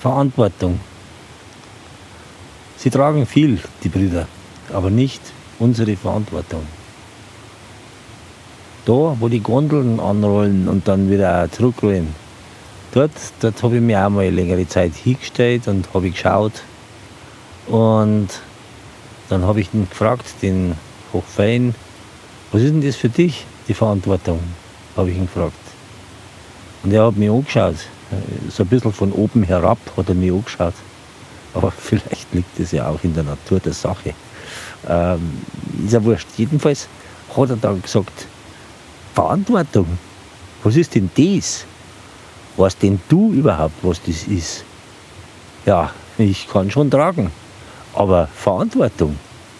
Verantwortung. Sie tragen viel, die Brüder, aber nicht unsere Verantwortung. Da, wo die Gondeln anrollen und dann wieder auch zurückrollen, dort habe ich mir auch mal längere Zeit hingestellt und habe geschaut. Und dann habe ich ihn gefragt, den Hochfein, was ist denn das für dich, die Verantwortung? Habe ich ihn gefragt. Und er hat mich angeschaut, so ein bisschen von oben herab hat er mich angeschaut. Aber vielleicht liegt es ja auch in der Natur der Sache. Ist ja wurscht. Jedenfalls hat er dann gesagt, Verantwortung, was ist denn das? Weißt denn du überhaupt, was das ist? Ja, ich kann schon tragen, aber Verantwortung?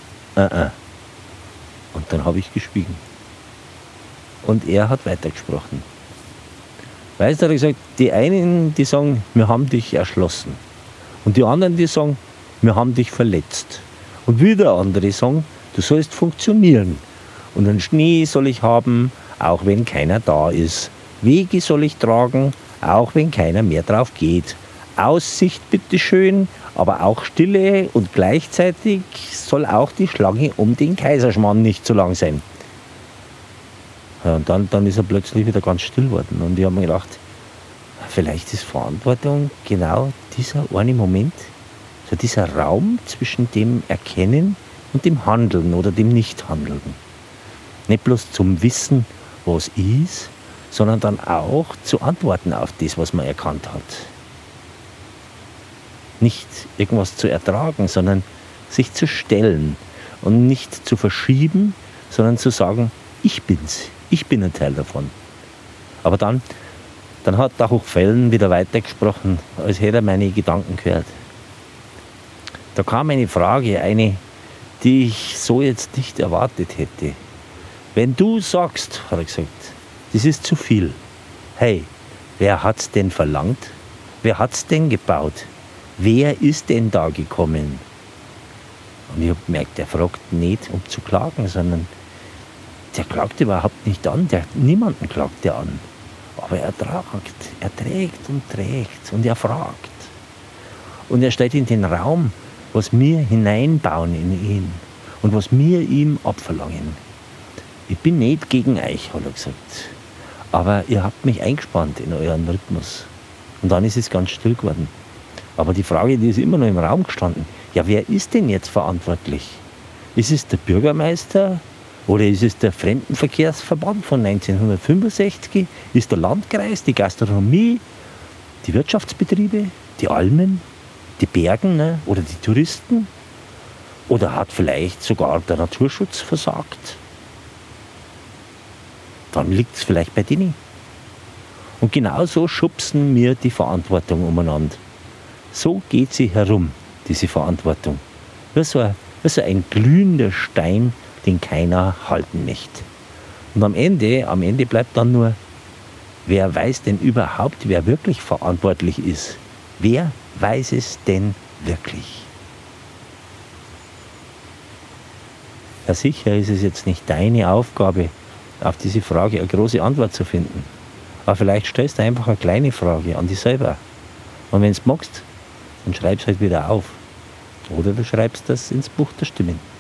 Und dann habe ich geschwiegen. Und er hat weitergesprochen. Weißt du, hat er gesagt, die einen, die sagen, wir haben dich erschlossen. Und die anderen, die sagen, wir haben dich verletzt. Und wieder andere sagen, du sollst funktionieren. Und einen Schnee soll ich haben, auch wenn keiner da ist. Wege soll ich tragen, auch wenn keiner mehr drauf geht. Aussicht bitteschön, aber auch Stille und gleichzeitig soll auch die Schlange um den Kaiserschmarrn nicht zu lang sein. Ja, und dann ist er plötzlich wieder ganz still geworden. Und ich habe mir gedacht, vielleicht ist Verantwortung genau dieser eine Moment, so dieser Raum zwischen dem Erkennen und dem Handeln oder dem Nichthandeln. Nicht bloß zum Wissen, was ist, sondern dann auch zu antworten auf das, was man erkannt hat. Nicht irgendwas zu ertragen, sondern sich zu stellen und nicht zu verschieben, sondern zu sagen, ich bin's, ich bin ein Teil davon. Aber dann hat der Hochfällen wieder weitergesprochen, als hätte er meine Gedanken gehört. Da kam eine Frage, eine, die ich so jetzt nicht erwartet hätte. Wenn du sagst, hat er gesagt, das ist zu viel. Hey, wer hat's denn verlangt? Wer hat's denn gebaut? Wer ist denn da gekommen? Und ich habe gemerkt, der fragt nicht, um zu klagen, sondern der klagt überhaupt nicht an. Niemanden klagt der an. Aber er trägt und er fragt. Und er stellt in den Raum, was wir hineinbauen in ihn und was wir ihm abverlangen. Ich bin nicht gegen euch, hat er gesagt. Aber ihr habt mich eingespannt in euren Rhythmus. Und dann ist es ganz still geworden. Aber die Frage, die ist immer noch im Raum gestanden. Ja, wer ist denn jetzt verantwortlich? Ist es der Bürgermeister? Oder ist es der Fremdenverkehrsverband von 1965? Ist der Landkreis, die Gastronomie, die Wirtschaftsbetriebe, die Almen, die Bergen, ne? Oder die Touristen? Oder hat vielleicht sogar der Naturschutz versagt? Dann liegt es vielleicht bei denen. Und genau so schubsen wir die Verantwortung umeinander. So geht sie herum, diese Verantwortung. Wie so ein glühender Stein, den keiner halten möchte. Und am Ende bleibt dann nur, wer weiß denn überhaupt, wer wirklich verantwortlich ist? Wer weiß es denn wirklich? Ja, sicher ist es jetzt nicht deine Aufgabe, auf diese Frage eine große Antwort zu finden. Aber vielleicht stellst du einfach eine kleine Frage an dich selber. Und wenn du es magst, dann schreib es halt wieder auf. Oder du schreibst das ins Buch der Stimmen.